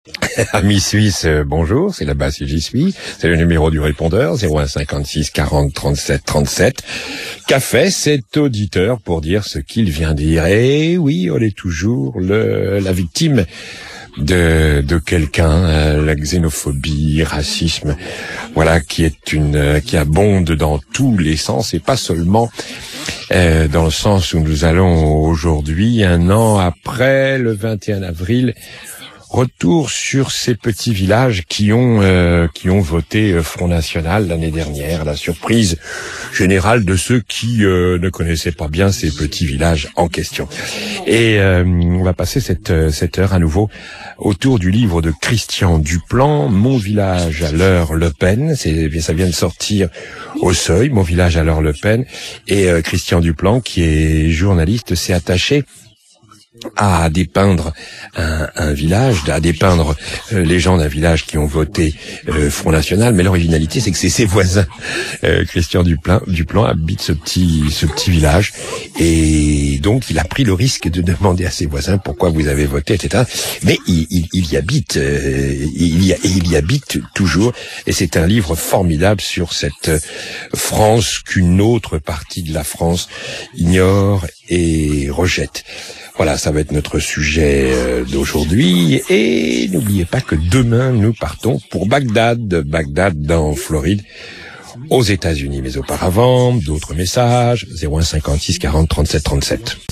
Amis suisses, bonjour, c'est là-bas si j'y suis. C'est le numéro du répondeur, 0156 40 37 37. Qu'a fait cet auditeur pour dire ce qu'il vient dire? Et oui, on est toujours la victime de quelqu'un, la xénophobie, racisme, voilà, qui abonde dans tous les sens et pas seulement dans le sens où nous allons aujourd'hui, un an après le 21 avril. Retour sur ces petits villages qui ont voté Front National l'année dernière, la surprise générale de ceux qui ne connaissaient pas bien ces petits villages en question. Et on va passer cette heure à nouveau autour du livre de Christian Duplan, Mon village à l'heure Le Pen. Ça vient de sortir au Seuil, Mon village à l'heure Le Pen. Et Christian Duplan, qui est journaliste, s'est attaché à dépeindre un village, à dépeindre les gens d'un village qui ont voté Front National, mais l'originalité c'est que c'est ses voisins. Christian Duplan habite ce petit village, et donc il a pris le risque de demander à ses voisins pourquoi vous avez voté, etc. Mais il y habite, il y habite toujours, et c'est un livre formidable sur cette France qu'une autre partie de la France ignore et rejette. Voilà, ça va être notre sujet d'aujourd'hui. Et n'oubliez pas que demain, nous partons pour Bagdad dans Floride, aux États-Unis. Mais auparavant, d'autres messages, 0156 40 37 37.